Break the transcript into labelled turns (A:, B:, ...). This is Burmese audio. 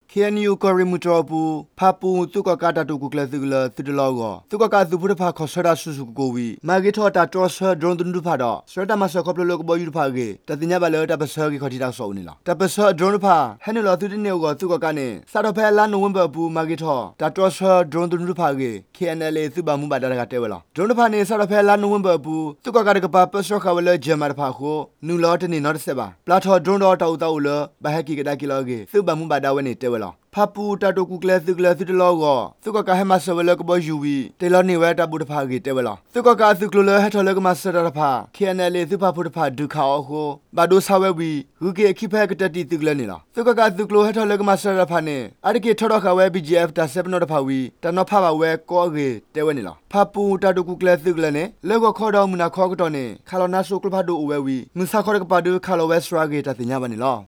A: KNU ကရီမူတော်ပူဖာပူသူကကတာတူကုကလသုကလသုတလောကသူကကသူဖုတဖာခေါ်ဆရာဆူဆူကိုဝီမာဂီထောတာတော်ဆဒရွန်ဒွန်ဒူဖာတော့စရတမဆကပလလကဘယူဖာကေတတိညာဘလောတပဆာကေခတိတာဆောနေလားတပဆာဒရွန်ဖာဟဲနလောသူတနေကိုသူကကနေစာတော့ဖဲလာနိုဝင်ဘာပူမာဂီထောတာတော်ဆဒရွန်ဒွန်ဒူဖာကေ KNLA သူပါမှုပါတာကတဲဝလားဒရွန်ဖာနေစာတော့ဖဲလာနိုဝင်ဘာပူသူကကတကပါပဆာခဝလဂျမာဖာခိုနူလောတနေနော်ဆက်ပါပလာထောဒရွန်တော်တောက်တောက်လဘဟက်ကီကတာကီလောကေသူပါမှုပါတာဝနေတဲဝလားဖာပူတာတိုကူကလသုကလသုတလောကသုကကဟမဆဝလကဘယူဝီတေလနေဝတာဘူတဖာကေတဲဝလာသုကကသုကလဟထလကမဆရတဖာ KNLA သုဖာဖုတဖာဒုခါအောဟဘာဒိုဆာဝဲဝီဂုကေခိဖဲကတတိသုကလနေလားသုကကသုကလဟထလကမဆရဖာနေအရကေထရခဝဲ BGF တာဆပ်နောတဖာဝီတနောဖာဝဲကောကေတဲဝနေလားဖာပူတာတိုကူကလသုကလနေလေကခေါ်တော်မနာခေါ်ကတော့နေခါလနာဆုကလဖာဒိုဝဲဝီမုစာခေါ်ကပါဒိုခါလဝဲစရာကေတသိညာပါနေလား